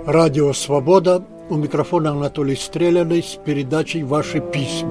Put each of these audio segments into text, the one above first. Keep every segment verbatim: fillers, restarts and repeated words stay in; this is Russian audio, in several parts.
Радио «Свобода». У микрофона Анатолий Стреляный с передачей «Ваши письма».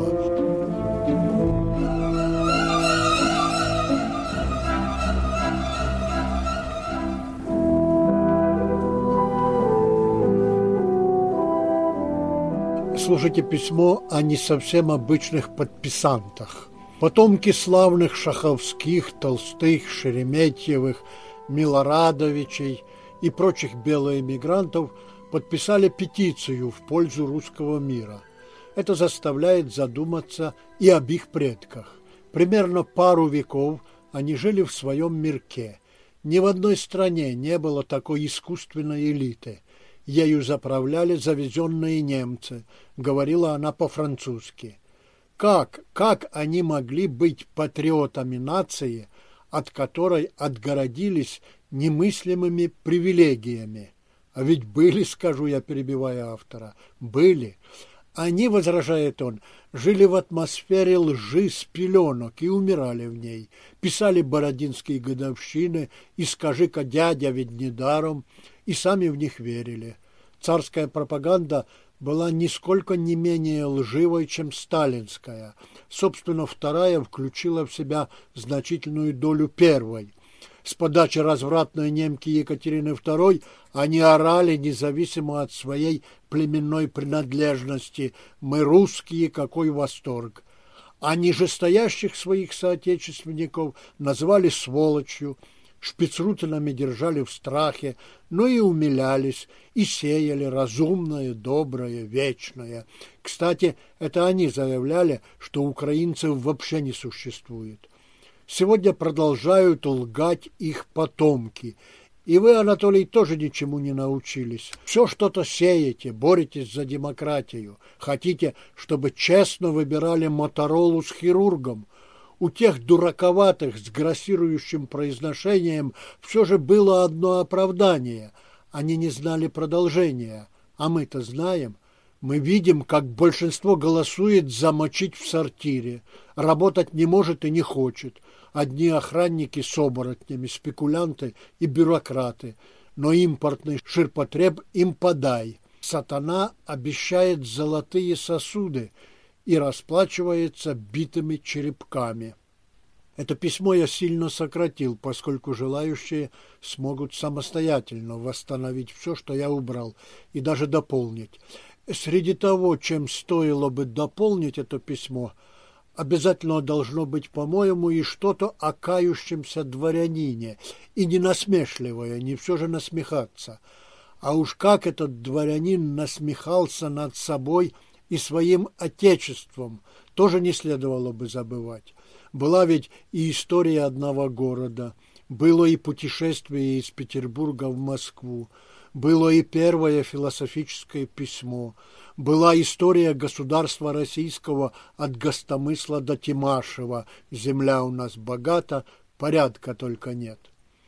Слушайте письмо о не совсем обычных подписантах. Потомки славных Шаховских, Толстых, Шереметьевых, Милорадовичей и прочих белоэмигрантов подписали петицию в пользу русского мира. Это заставляет задуматься и об их предках. Примерно пару веков они жили в своем мирке. Ни в одной стране не было такой искусственной элиты. Ею заправляли завезенные немцы, говорила она по-французски. Как, как они могли быть патриотами нации, от которой отгородились немыслимыми привилегиями? А ведь были, скажу я, перебивая автора, были. Они, возражает он, жили в атмосфере лжи с пеленок и умирали в ней. Писали бородинские годовщины и «Скажи-ка, дядя, ведь недаром», и сами в них верили. Царская пропаганда была нисколько не менее лживой, чем сталинская. Собственно, вторая включила в себя значительную долю первой. С подачи развратной немки Екатерины второй они орали независимо от своей племенной принадлежности: «Мы русские, какой восторг!» А нижестоящих своих соотечественников назвали сволочью, шпицрутенами держали в страхе, но и умилялись, и сеяли разумное, доброе, вечное. Кстати, это они заявляли, что украинцев вообще не существует. Сегодня продолжают лгать их потомки. И вы, Анатолий, тоже ничему не научились. Все что-то сеете, боретесь за демократию. Хотите, чтобы честно выбирали Моторолу с хирургом. У тех дураковатых с грассирующим произношением все же было одно оправдание. Они не знали продолжения. А мы-то знаем. Мы видим, как большинство голосует замочить в сортире. Работать не может и не хочет. Одни охранники с оборотнями, спекулянты и бюрократы. Но импортный ширпотреб им подай. Сатана обещает золотые сосуды и расплачивается битыми черепками. Это письмо я сильно сократил, поскольку желающие смогут самостоятельно восстановить все, что я убрал, и даже дополнить. Среди того, чем стоило бы дополнить это письмо, обязательно должно быть, по-моему, и что-то о кающемся дворянине, и не насмешливое, не все же насмехаться. А уж как этот дворянин насмехался над собой и своим отечеством, тоже не следовало бы забывать. Была ведь и история одного города, было и путешествие из Петербурга в Москву, было и первое философическое письмо, была история государства российского от Гостомысла до Тимашева, земля у нас богата, порядка только нет.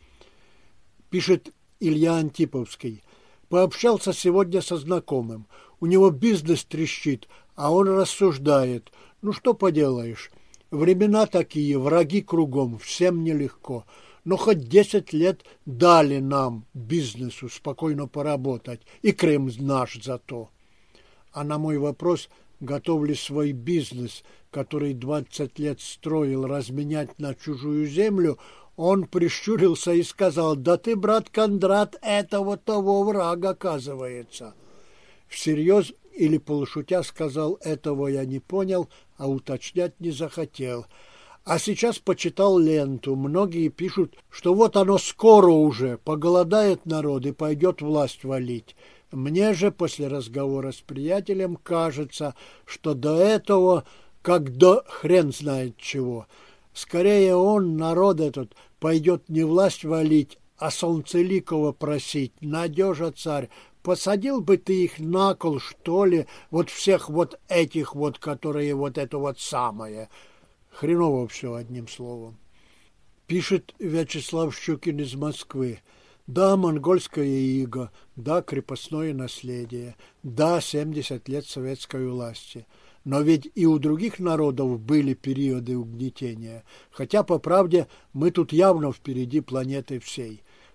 Пишет Илья Антиповский. Пообщался сегодня со знакомым. У него бизнес трещит, а он рассуждает. Ну что поделаешь, времена такие, враги кругом, всем нелегко. Но хоть десять лет дали нам, бизнесу, спокойно поработать, и Крым наш зато. А на мой вопрос, готов ли свой бизнес, который двадцать лет строил, разменять на чужую землю, он прищурился и сказал: «Да ты, брат Кондрат, этого того враг, оказывается». Всерьез или полушутя сказал: «Этого я не понял, а уточнять не захотел». А сейчас почитал ленту. Многие пишут, что вот оно скоро уже, поголодает народ и пойдет власть валить. Мне же после разговора с приятелем кажется, что до этого, как до хрен знает чего. Скорее он, народ этот, пойдет не власть валить, а Солнцеликова просить. Надежа, царь, посадил бы ты их на кол, что ли, вот всех вот этих вот, которые вот это вот самое. Хреново все, одним словом. Пишет Вячеслав Щукин из Москвы. Да, монгольское иго, да, крепостное наследие, да, семьдесят лет советской власти. Но ведь и у других народов были периоды угнетения, хотя, по правде, мы тут явно впереди планеты всей.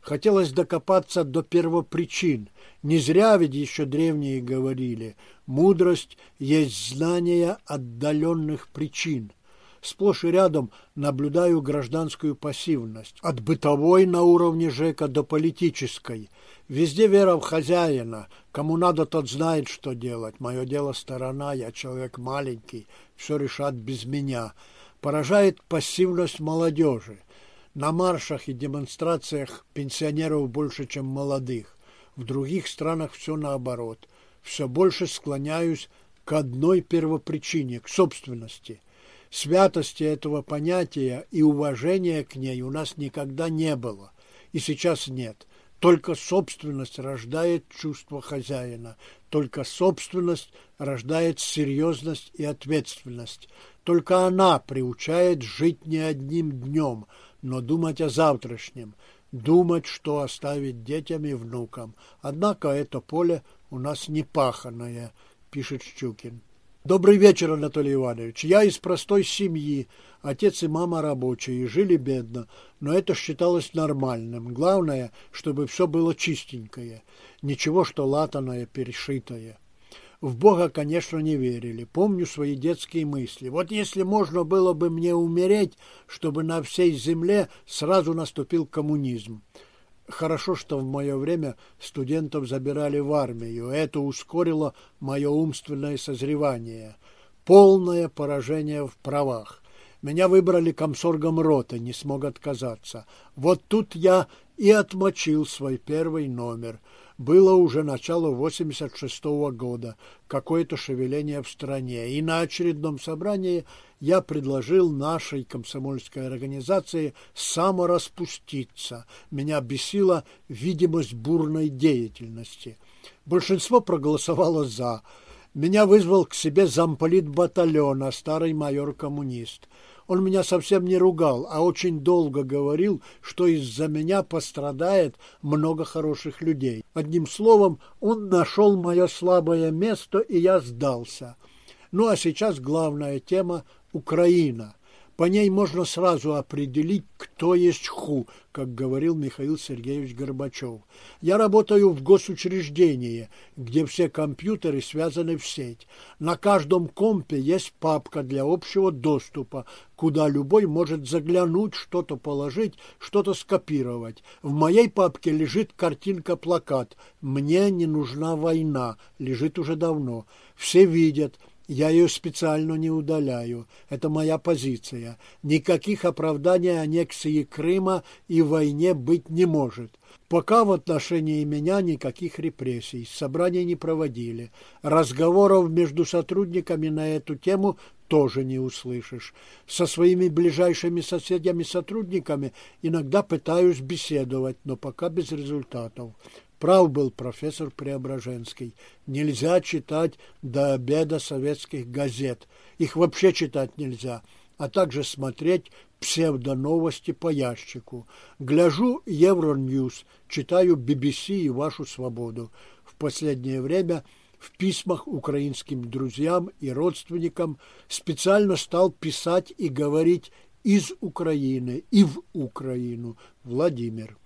Хотелось докопаться до первопричин. Не зря ведь еще древние говорили: мудрость есть знание отдаленных причин. Сплошь и рядом наблюдаю гражданскую пассивность. От бытовой на уровне ЖЭКа до политической. Везде вера в хозяина. Кому надо, тот знает, что делать. Мое дело сторона, я человек маленький, все решат без меня. Поражает пассивность молодежи. На маршах и демонстрациях пенсионеров больше, чем молодых. В других странах все наоборот. Все больше склоняюсь к одной первопричине, к собственности. Святости этого понятия и уважения к ней у нас никогда не было. И сейчас нет. Только собственность рождает чувство хозяина. Только собственность рождает серьезность и ответственность. Только она приучает жить не одним днем, но думать о завтрашнем. Думать, что оставить детям и внукам. Однако это поле у нас не паханое, пишет Щукин. Добрый вечер, Анатолий Иванович. Я из простой семьи. Отец и мама рабочие, жили бедно, но это считалось нормальным. Главное, чтобы все было чистенькое. Ничего, что латаное, перешитое. В Бога, конечно, не верили. Помню свои детские мысли. Вот если можно было бы мне умереть, чтобы на всей земле сразу наступил коммунизм. Хорошо, что в мое время студентов забирали в армию. Это ускорило мое умственное созревание. Полное поражение в правах. Меня выбрали комсоргом роты, не смог отказаться. Вот тут я и отмочил свой первый номер. Было уже начало восемьдесят шестого года, какое-то шевеление в стране. И на очередном собрании я предложил нашей комсомольской организации самораспуститься. Меня бесила видимость бурной деятельности. Большинство проголосовало «за». Меня вызвал к себе замполит батальона, старый майор-коммунист. Он меня совсем не ругал, а очень долго говорил, что из-за меня пострадает много хороших людей. Одним словом, он нашел мое слабое место, и я сдался. Ну а сейчас главная тема – Украина. По ней можно сразу определить, кто есть ху, как говорил Михаил Сергеевич Горбачев. Я работаю в госучреждении, где все компьютеры связаны в сеть. На каждом компе есть папка для общего доступа, куда любой может заглянуть, что-то положить, что-то скопировать. В моей папке лежит картинка-плакат «Мне не нужна война», лежит уже давно. Все видят. Я ее специально не удаляю. Это моя позиция. Никаких оправданий аннексии Крыма и войне быть не может. Пока в отношении меня никаких репрессий. Собраний не проводили. Разговоров между сотрудниками на эту тему тоже не услышишь. Со своими ближайшими соседями-сотрудниками иногда пытаюсь беседовать, но пока без результатов. Прав был профессор Преображенский. Нельзя читать до обеда советских газет. Их вообще читать нельзя. А также смотреть псевдоновости по ящику. Гляжу Евроньюз, читаю би би си и Вашу свободу. В последнее время в письмах украинским друзьям и родственникам специально стал писать и говорить из Украины и в Украину. Владимир.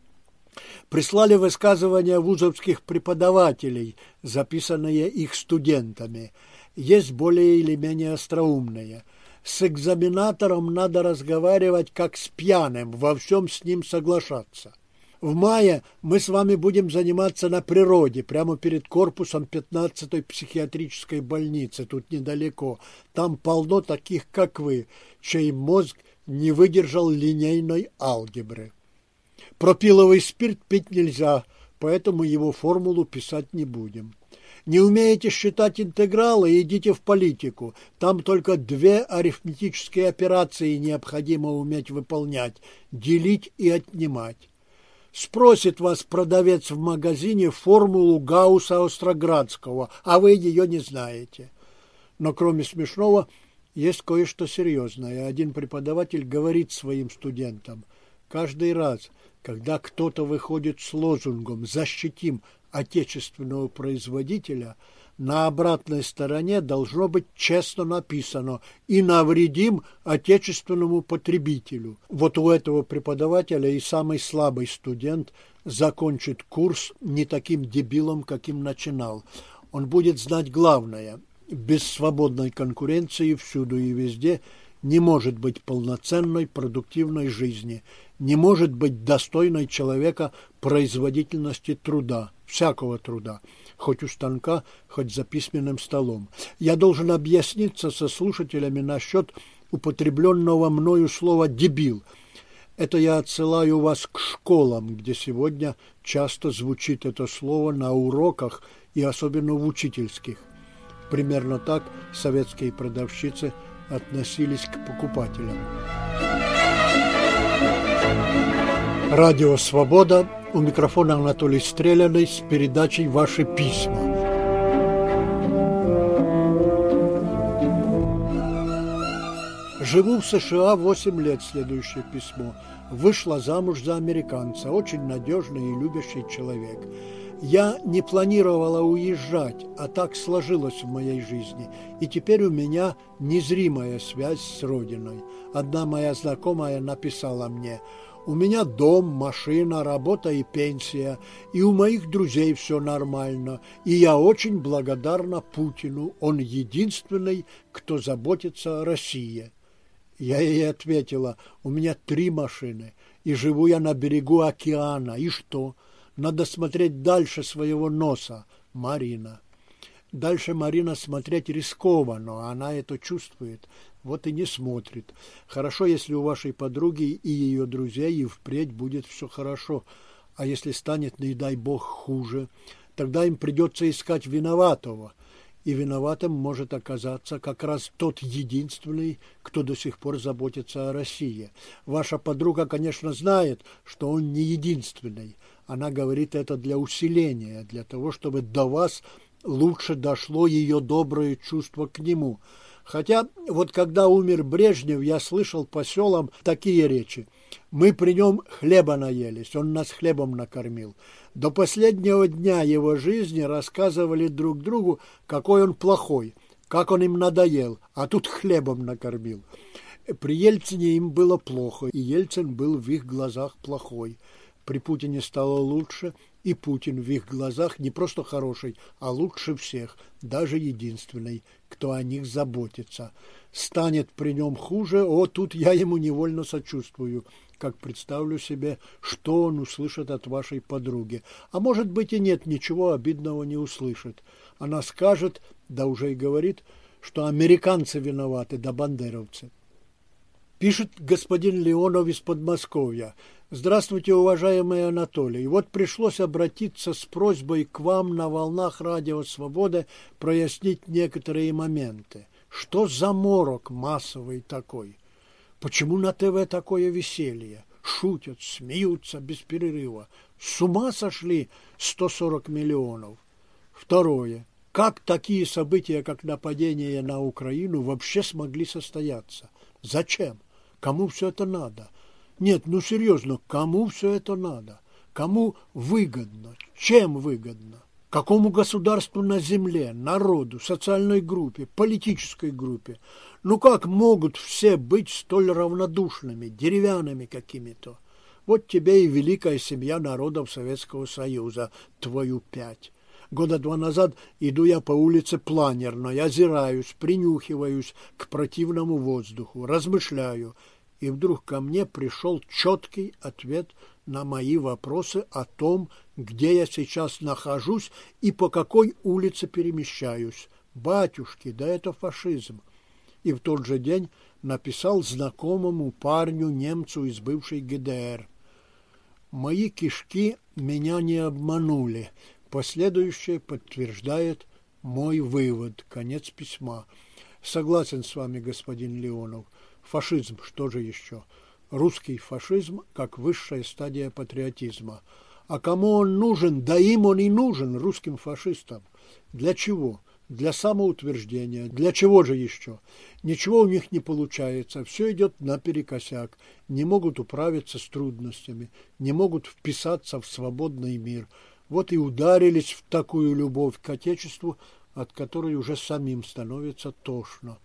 Прислали высказывания вузовских преподавателей, записанные их студентами. Есть более или менее остроумные. С экзаменатором надо разговаривать как с пьяным, во всем с ним соглашаться. В мае мы с вами будем заниматься на природе, прямо перед корпусом пятнадцатой психиатрической больницы, тут недалеко. Там полно таких, как вы, чей мозг не выдержал линейной алгебры. Пропиловый спирт пить нельзя, поэтому его формулу писать не будем. Не умеете считать интегралы, идите в политику. Там только две арифметические операции необходимо уметь выполнять – делить и отнимать. Спросит вас продавец в магазине формулу Гаусса-Остроградского, а вы ее не знаете. Но кроме смешного есть кое-что серьезное. Один преподаватель говорит своим студентам: каждый раз, когда кто-то выходит с лозунгом «защитим отечественного производителя», на обратной стороне должно быть честно написано «и навредим отечественному потребителю». Вот у этого преподавателя и самый слабый студент закончит курс не таким дебилом, каким начинал. Он будет знать главное: без свободной конкуренции всюду и везде не может быть полноценной продуктивной жизни, не может быть достойной человека производительности труда, всякого труда, хоть у станка, хоть за письменным столом. Я должен объясниться со слушателями насчет употребленного мною слова «дебил». Это я отсылаю вас к школам, где сегодня часто звучит это слово на уроках и особенно в учительских. Примерно так советские продавщицы относились к покупателям. Радио «Свобода». У микрофона Анатолий Стреляный с передачей «Ваши письма». Живу в США восемь лет, следующее письмо. Вышла замуж за американца, очень надежный и любящий человек. Я не планировала уезжать, а так сложилось в моей жизни. И теперь у меня незримая связь с родиной. Одна моя знакомая написала мне: «У меня дом, машина, работа и пенсия, и у моих друзей все нормально, и я очень благодарна Путину, он единственный, кто заботится о России». Я ей ответила: «У меня три машины, и живу я на берегу океана, и что? Надо смотреть дальше своего носа, Марина». Дальше Марина смотреть рискованно, она это чувствует, вот и не смотрит. Хорошо, если у вашей подруги и ее друзей и впредь будет все хорошо, а если станет, не дай бог, хуже, тогда им придется искать виноватого. И виноватым может оказаться как раз тот единственный, кто до сих пор заботится о России. Ваша подруга, конечно, знает, что он не единственный. Она говорит это для усиления, для того, чтобы до вас лучше дошло ее доброе чувство к нему. Хотя вот когда умер Брежнев, я слышал по селам такие речи: «Мы при нем хлеба наелись, он нас хлебом накормил». До последнего дня его жизни рассказывали друг другу, какой он плохой, как он им надоел, а тут хлебом накормил. При Ельцине им было плохо, и Ельцин был в их глазах плохой. При Путине стало лучше, и Путин в их глазах не просто хороший, а лучше всех, даже единственный, кто о них заботится. Станет при нем хуже, о, тут я ему невольно сочувствую, как представлю себе, что он услышит от вашей подруги. А может быть и нет, ничего обидного не услышит. Она скажет, да уже и говорит, что американцы виноваты, да бандеровцы. Пишет господин Леонов из Подмосковья. Здравствуйте, уважаемый Анатолий. Вот пришлось обратиться с просьбой к вам на волнах Радио Свобода прояснить некоторые моменты. Что за морок массовый такой? Почему на ТВ такое веселье? Шутят, смеются без перерыва. С ума сошли сто сорок миллионов. Второе. Как такие события, как нападение на Украину, вообще смогли состояться? Зачем? Кому все это надо? Нет, ну серьезно, кому все это надо? Кому выгодно? Чем выгодно? Какому государству на земле, народу, социальной группе, политической группе? Ну как могут все быть столь равнодушными, деревянными какими-то? Вот тебе и великая семья народов Советского Союза, твою пять. Года два назад иду я по улице планерной, озираюсь, принюхиваюсь к противному воздуху, размышляю, и вдруг ко мне пришел четкий ответ на мои вопросы о том, где я сейчас нахожусь и по какой улице перемещаюсь. Батюшки, да это фашизм. И в тот же день написал знакомому парню, немцу из бывшей ГДР. Мои кишки меня не обманули. Последующее подтверждает мой вывод. Конец письма. Согласен с вами, господин Леонов. Фашизм, что же еще? Русский фашизм как высшая стадия патриотизма. А кому он нужен? Да им он и нужен, русским фашистам. Для чего? Для самоутверждения. Для чего же еще? Ничего у них не получается. Все идет наперекосяк. Не могут управиться с трудностями. Не могут вписаться в свободный мир. Вот и ударились в такую любовь к Отечеству, от которой уже самим становится тошно.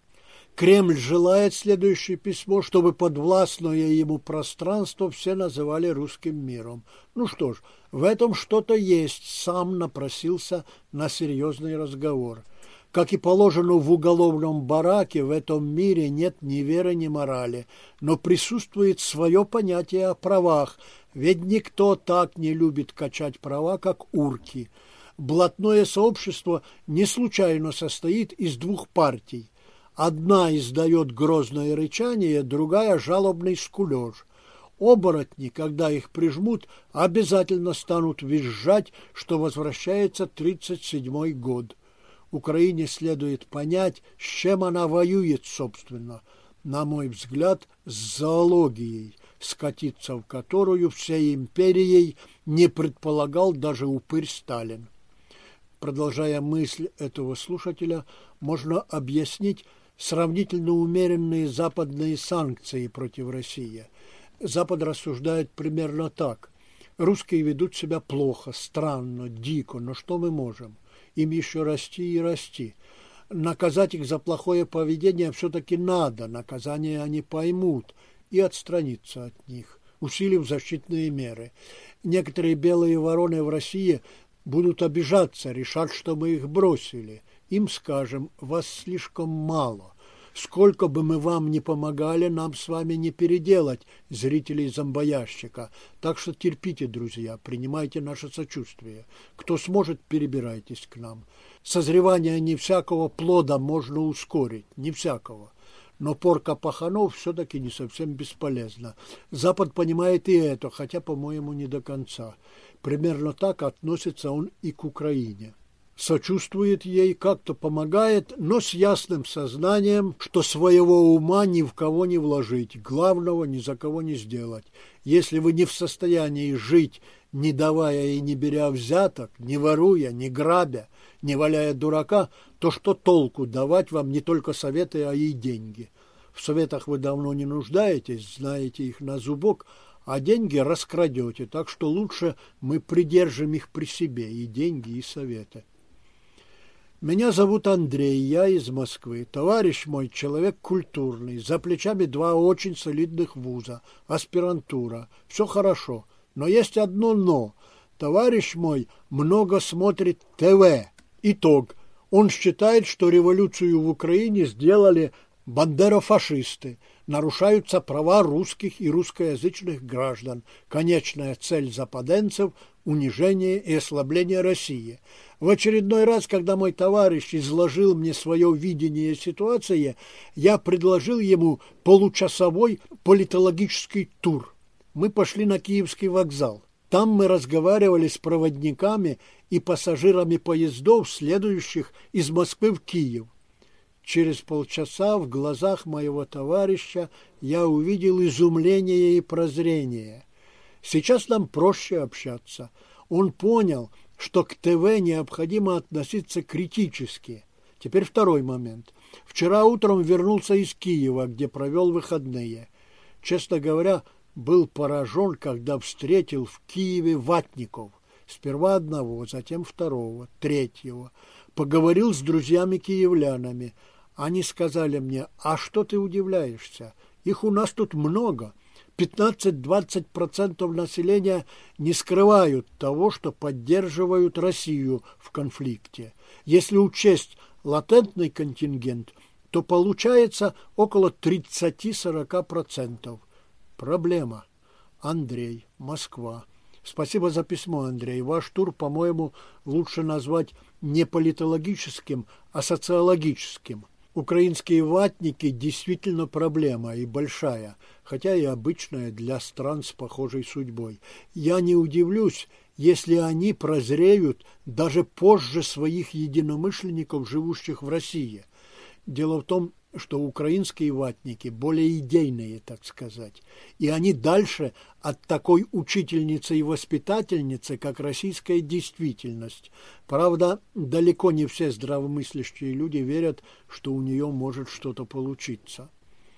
Кремль желает, следующее письмо, чтобы подвластное ему пространство все называли русским миром. Ну что ж, в этом что-то есть, сам напросился на серьезный разговор. Как и положено в уголовном бараке, в этом мире нет ни веры, ни морали, но присутствует свое понятие о правах, ведь никто так не любит качать права, как урки. Блатное сообщество не случайно состоит из двух партий. Одна издает грозное рычание, другая — жалобный скулеж. Оборотни, когда их прижмут, обязательно станут визжать, что возвращается тридцать седьмой год. Украине следует понять, с чем она воюет, собственно, на мой взгляд, с зоологией, скатиться в которую всей империей не предполагал даже упырь Сталин. Продолжая мысль этого слушателя, можно объяснить сравнительно умеренные западные санкции против России. Запад рассуждает примерно так. Русские ведут себя плохо, странно, дико, но что мы можем? Им еще расти и расти. Наказать их за плохое поведение все-таки надо, наказание они поймут и отстраниться от них, усилив защитные меры. Некоторые белые вороны в России будут обижаться, решат, что мы их бросили. Им скажем: вас слишком мало. Сколько бы мы вам ни помогали, нам с вами не переделать зрителей зомбоящика. Так что терпите, друзья, принимайте наше сочувствие. Кто сможет, перебирайтесь к нам. Созревание не всякого плода можно ускорить, не всякого. Но порка паханов все-таки не совсем бесполезна. Запад понимает и это, хотя, по-моему, не до конца. Примерно так относится он и к Украине. Сочувствует ей, как-то помогает, но с ясным сознанием, что своего ума ни в кого не вложить, главного ни за кого не сделать. Если вы не в состоянии жить, не давая и не беря взяток, не воруя, не грабя, не валяя дурака, то что толку давать вам не только советы, а и деньги? В советах вы давно не нуждаетесь, знаете их на зубок, а деньги раскрадете, так что лучше мы придержим их при себе, и деньги, и советы. Меня зовут Андрей, я из Москвы. Товарищ мой человек культурный, за плечами два очень солидных вуза, аспирантура. Все хорошо, но есть одно «но». Товарищ мой много смотрит ТВ. Итог. Он считает, что революцию в Украине сделали бандерофашисты. Нарушаются права русских и русскоязычных граждан. Конечная цель западенцев – унижение и ослабление России. В очередной раз, когда мой товарищ изложил мне свое видение ситуации, я предложил ему получасовой политологический тур. Мы пошли на Киевский вокзал. Там мы разговаривали с проводниками и пассажирами поездов, следующих из Москвы в Киев. Через полчаса в глазах моего товарища я увидел изумление и прозрение. Сейчас нам проще общаться. Он понял, что к ТВ необходимо относиться критически. Теперь второй момент. Вчера утром вернулся из Киева, где провел выходные. Честно говоря, был поражен, когда встретил в Киеве ватников. Сперва одного, затем второго, третьего. Поговорил с друзьями-киевлянами. Они сказали мне: а что ты удивляешься? Их у нас тут много. пятнадцать-двадцать процентов населения не скрывают того, что поддерживают Россию в конфликте. Если учесть латентный контингент, то получается около тридцать-сорок процентов. Проблема. Андрей, Москва. Спасибо за письмо, Андрей. Ваш тур, по-моему, лучше назвать не политологическим, а социологическим. Украинские ватники действительно проблема и большая, хотя и обычная для стран с похожей судьбой. Я не удивлюсь, если они прозреют даже позже своих единомышленников, живущих в России. Дело в том, что украинские ватники более идейные, так сказать, и они дальше от такой учительницы и воспитательницы, как российская действительность. Правда, далеко не все здравомыслящие люди верят, что у нее может что-то получиться.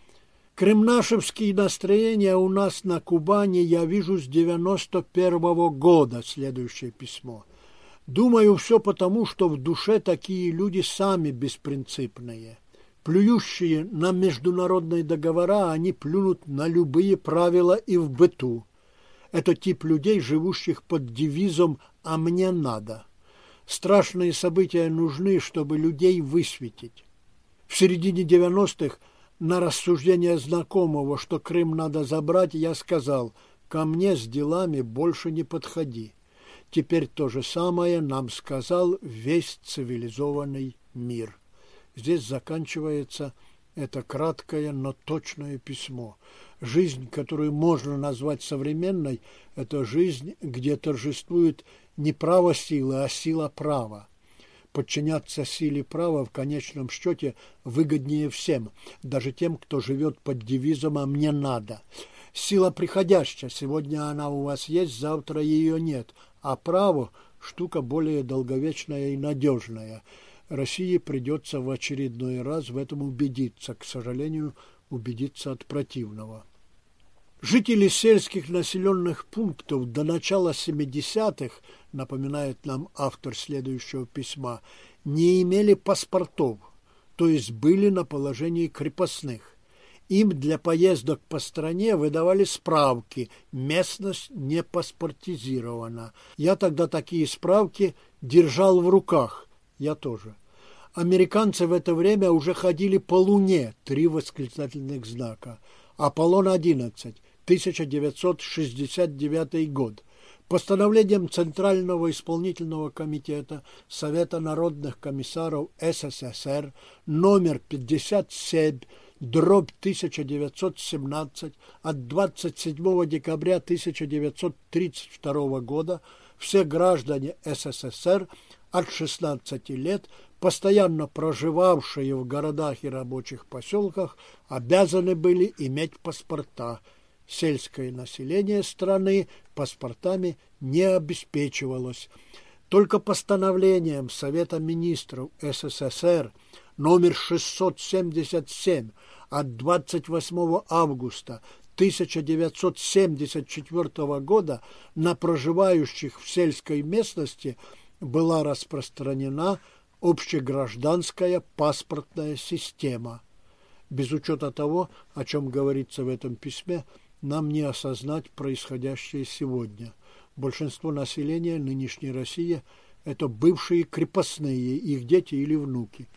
Кремнашевские настроения у нас на Кубани я вижу с девяносто первого года, следующее письмо. Думаю, все потому, что в душе такие люди сами беспринципные. Плюющие на международные договора, они плюнут на любые правила и в быту. Это тип людей, живущих под девизом «а мне надо». Страшные события нужны, чтобы людей высветить. В середине девяностых на рассуждение знакомого, что Крым надо забрать, я сказал: «Ко мне с делами больше не подходи». Теперь то же самое нам сказал весь цивилизованный мир. Здесь заканчивается это краткое, но точное письмо. Жизнь, которую можно назвать современной, это жизнь, где торжествует не право силы, а сила права. Подчиняться силе права в конечном счете выгоднее всем, даже тем, кто живет под девизом «а мне надо». Сила приходящая, сегодня она у вас есть, завтра ее нет, а право – штука более долговечная и надежная. России придется в очередной раз в этом убедиться, к сожалению, убедиться от противного. Жители сельских населенных пунктов до начала семидесятых, напоминает нам автор следующего письма, не имели паспортов, то есть были на положении крепостных. Им для поездок по стране выдавали справки, местность не паспортизирована. Я тогда такие справки держал в руках, я тоже. Американцы в это время уже ходили по Луне, три восклицательных знака. Аполлон одиннадцать, тысяча девятьсот шестьдесят девятый год. Постановлением Центрального исполнительного комитета Совета народных комиссаров СССР номер пятьдесят семь, дробь тысяча девятьсот семнадцать от двадцать седьмого декабря тысяча девятьсот тридцать второго года все граждане СССР от шестнадцати лет, постоянно проживавшие в городах и рабочих поселках, обязаны были иметь паспорта. Сельское население страны паспортами не обеспечивалось. Только постановлением Совета министров СССР номер шестьсот семьдесят семь от двадцать восьмого августа тысяча девятьсот семьдесят четвёртого года на проживающих в сельской местности была распространена общегражданская паспортная система. Без учета того, о чем говорится в этом письме, нам не осознать происходящее сегодня. Большинство населения нынешней России – это бывшие крепостные, их дети или внуки.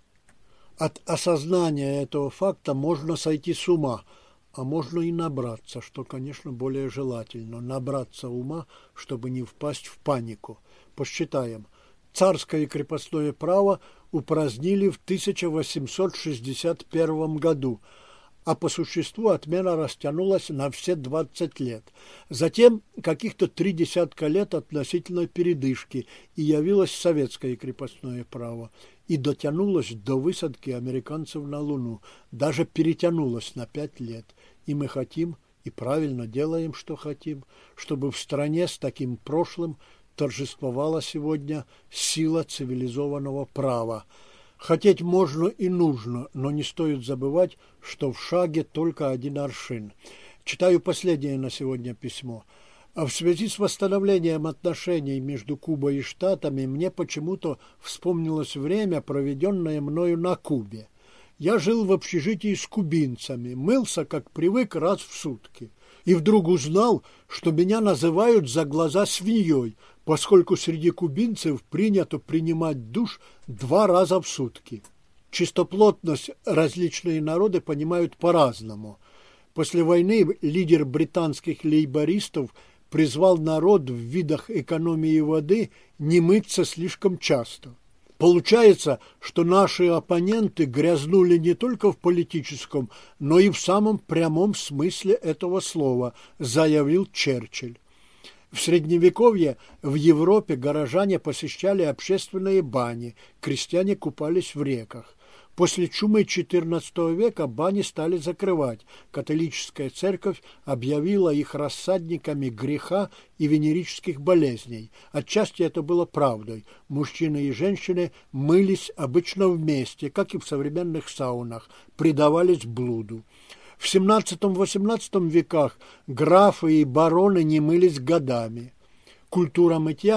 От осознания этого факта можно сойти с ума, а можно и набраться, что, конечно, более желательно. Набраться ума, чтобы не впасть в панику. Посчитаем. Царское и крепостное право упразднили в тысяча восемьсот шестьдесят первом году, а по существу отмена растянулась на все двадцать лет. Затем каких-то три десятка лет относительной передышки, и явилось советское крепостное право, и дотянулось до высадки американцев на Луну, даже перетянулось на пять лет. И мы хотим, и правильно делаем, что хотим, чтобы в стране с таким прошлым торжествовала сегодня сила цивилизованного права. Хотеть можно и нужно, но не стоит забывать, что в шаге только один аршин. Читаю последнее на сегодня письмо. А в связи с восстановлением отношений между Кубой и Штатами мне почему-то вспомнилось время, проведенное мною на Кубе. Я жил в общежитии с кубинцами, мылся, как привык, раз в сутки. И вдруг узнал, что меня называют за глаза свиньей, поскольку среди кубинцев принято принимать душ два раза в сутки. Чистоплотность различные народы понимают по-разному. После войны лидер британских лейбористов призвал народ в видах экономии воды не мыться слишком часто. Получается, что наши оппоненты грязнули не только в политическом, но и в самом прямом смысле этого слова, заявил Черчилль. В Средневековье в Европе горожане посещали общественные бани, крестьяне купались в реках. После чумы четырнадцатого века бани стали закрывать. Католическая церковь объявила их рассадниками греха и венерических болезней. Отчасти это было правдой. Мужчины и женщины мылись обычно вместе, как и в современных саунах, предавались блуду. В семнадцатом-восемнадцатом веках графы и бароны не мылись годами. Культура мытья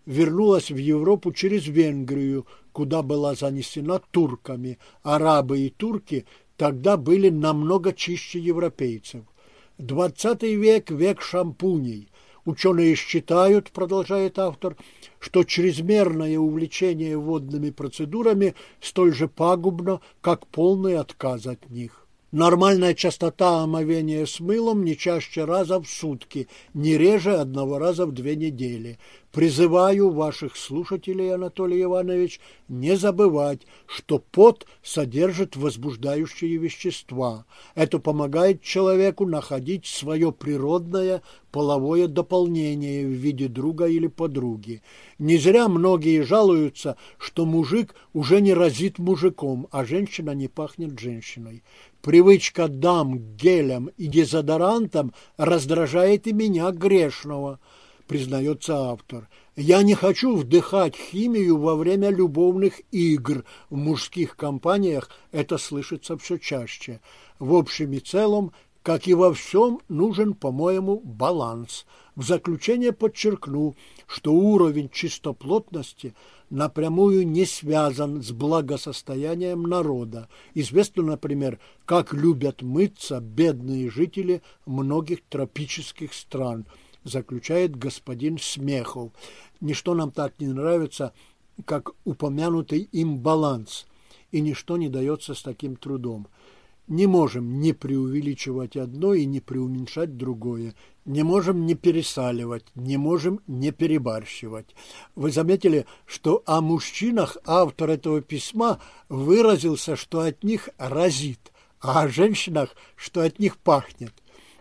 вернулась в Европу через Венгрию, куда была занесена турками. Арабы и турки тогда были намного чище европейцев. Двадцатый век – век шампуней. Ученые считают, продолжает автор, что чрезмерное увлечение водными процедурами столь же пагубно, как полный отказ от них. Нормальная частота омовения с мылом не чаще раза в сутки, не реже одного раза в две недели. Призываю ваших слушателей, Анатолий Иванович, не забывать, что пот содержит возбуждающие вещества. Это помогает человеку находить свое природное половое дополнение в виде друга или подруги. Не зря многие жалуются, что мужик уже не разит мужиком, а женщина не пахнет женщиной. Привычка дам к гелям и дезодорантам раздражает и меня, грешного, признается автор. Я не хочу вдыхать химию во время любовных игр. В мужских компаниях это слышится все чаще. В общем и целом, как и во всем, нужен, по-моему, баланс. В заключение подчеркну, что уровень чистоплотности напрямую не связан с благосостоянием народа. Известно, например, как любят мыться бедные жители многих тропических стран, заключает господин Смехов. Ничто нам так не нравится, как упомянутый им баланс, и ничто не дается с таким трудом. Не можем не преувеличивать одно и не преуменьшать другое. Не можем не пересаливать, не можем не перебарщивать. Вы заметили, что о мужчинах автор этого письма выразился, что от них разит, а о женщинах, что от них пахнет.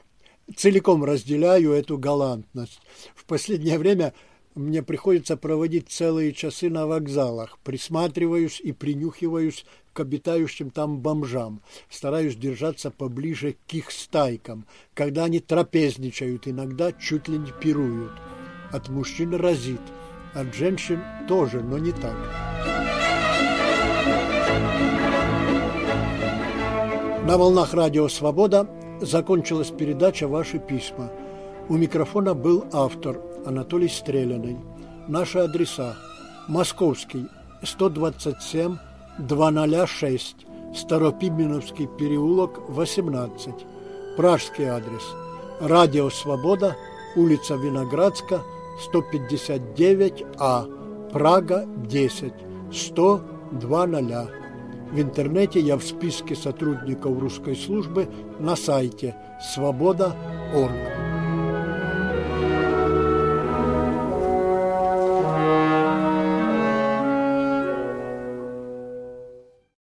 Целиком разделяю эту галантность. В последнее время мне приходится проводить целые часы на вокзалах. Присматриваюсь и принюхиваюсь к обитающим там бомжам. Стараюсь держаться поближе к их стайкам. Когда они трапезничают, иногда чуть ли не пируют. От мужчин разит, от женщин тоже, но не так. На волнах радио «Свобода» закончилась передача «Ваши письма». У микрофона был автор Анатолий Стреляный. Наши адреса: Московский, сто двадцать семь, двести шесть, Старопименовский переулок, восемнадцать. Пражский адрес: Радио «Свобода», улица Виноградска, сто пятьдесят девять А, Прага, десять, сто, двадцать. В интернете я в списке сотрудников русской службы на сайте свобода точка орг.